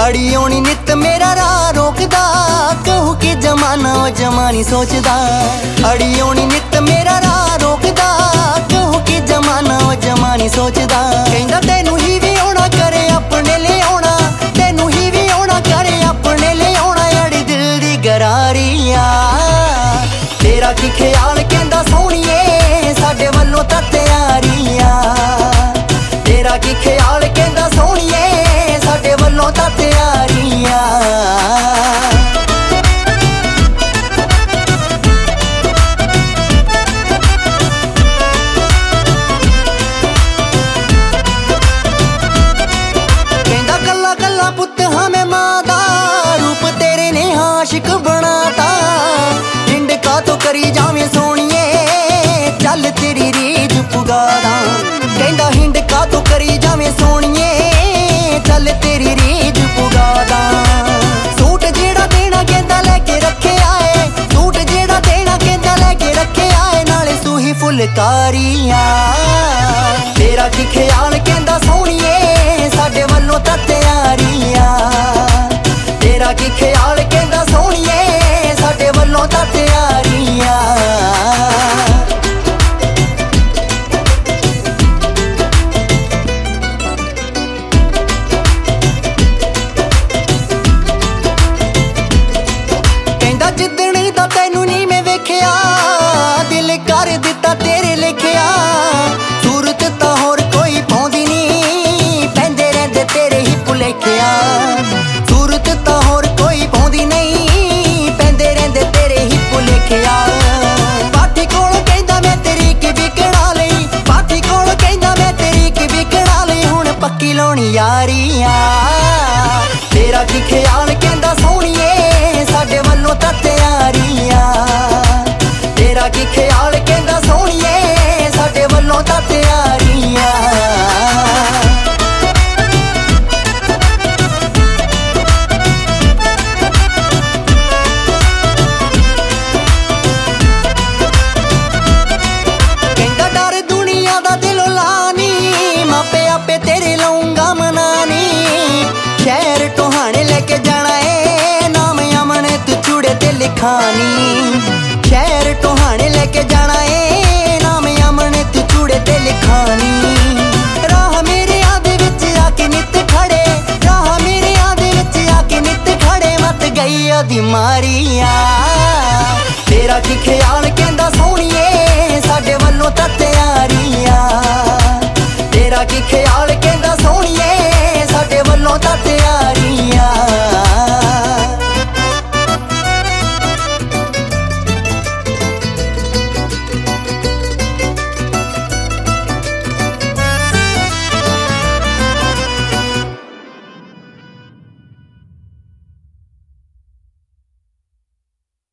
अड़ी आउणी नित मेरा राह रोकदा, कहूं कि जमाना ओ जमानी सोचदा। अड़ी आउणी नित मेरा राह रोकदा, कहूं कि जमाना ओ जमानी सोचदा। कहंदा तैनू ही भी आउणा करे अपने ले आउणा, तैनू ही भी आउणा करे अपने ले आउणा। अड़ी दिल दी गरारिया तेरा की ख्याल कहंदा सोहणीए साडे वल्लों तां तैयारियां। तेरा की ख्याल कहंदा सोहणीए साडे वल्लों तां तैयारियां। कहंदा कल्ला कल्ला पुत्त हां मैं मां दा, रूप तेरे ने आशिक बनाता। हिंड का तो करी जावें सोहणीए चल तेरी रीझ पुगादा। कहंदा हिंड का तो करी जावें सोहणीए चल तेरी रीझ पुगादा। सूट जेड़ा देना कहंदा लेके रखे आए, सूट जेड़ा देना कहंदा लेके रखे आए। नाले सूही फुलकारियां तेरा की ख्याल कहंदा सोहणीए साडे वल्लों तां तैयारियां। तेरा की ख्याल कहंदा सोहणीए साडे वल्लों तां तैयारियां। जिदण दा तैनू नी मैं वेखिया, दिल कर दिता तेरे लिखिया। सूरत तां होर कोई पाउंदी नी, पैंदे रहिंदे तेरे ही भुलेखिया। सूरत तां होर कोई पाउंदी नहीं, पैंदे रहिंदे तेरे ही भुलेखिया। पाठी कोल कहंदा मैं तेरी की विकड़ा लई, पाठी कोल कहंदा मैं तेरी की विकड़ा लई। हुण पक्की लाउणी यारियां तेरा की ख्याल कहंदा सोहणीए साडे वल्लों तां तैयारियां। तेरा की ख्याल कहंदा सोहणीए साडे वल्लों तां तैयारियां। कहंदा डर दुनिया दा दिलों लानी, मापे आपे तेरे लाऊंगा मनानी। शहर टोहाने लेके जाना है, नाम अमन तू चूड़े ते लिखानी। शहर टोहाने लेके जाना है, नाम अमन तू चूड़े ते लिखानी। राह मेरे आदे विच आके नित खड़े, राह मेरे आदे विच आके नित खड़े। मत गई ओदी मारिया तेरा की ख्याल कहंदा सोहणीए साडे वल्लों तां तैयारी।